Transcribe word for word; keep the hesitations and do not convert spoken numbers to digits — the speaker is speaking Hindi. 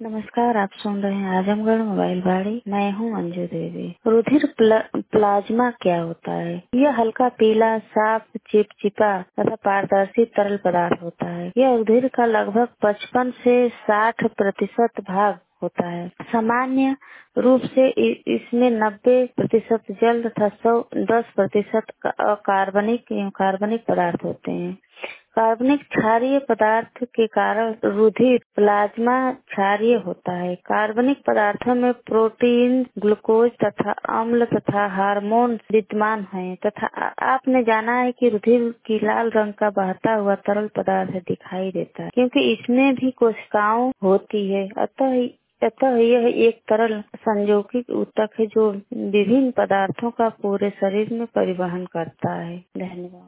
नमस्कार, आप सुन रहे हैं आजमगढ़ मोबाइल बाड़ी। मैं हूं अंजू देवी। रुधिर प्ला, प्लाज्मा क्या होता है? यह हल्का पीला, साफ, चिपचिपा तथा पारदर्शी तरल पदार्थ होता है। यह रुधिर का लगभग पचपन से साठ प्रतिशत भाग होता है। सामान्य रूप से इसमें नब्बे प्रतिशत जल तथा सौ दस प्रतिशत कार्बनिक कार्बनिक पदार्थ होते हैं। कार्बनिक क्षारीय पदार्थ के कारण रुधिर प्लाज्मा क्षारीय होता है। कार्बनिक पदार्थों में प्रोटीन, ग्लूकोज तथा अम्ल तथा हार्मोन विद्यमान हैं तथा आपने जाना है कि रुधिर की लाल रंग का बहता हुआ तरल पदार्थ दिखाई देता है क्योंकि इसमें भी कोशिकाओं होती है। अतः अतः यह एक तरल संयोगिक ऊतक है जो विभिन्न पदार्थों का पूरे शरीर में परिवहन करता है। धन्यवाद।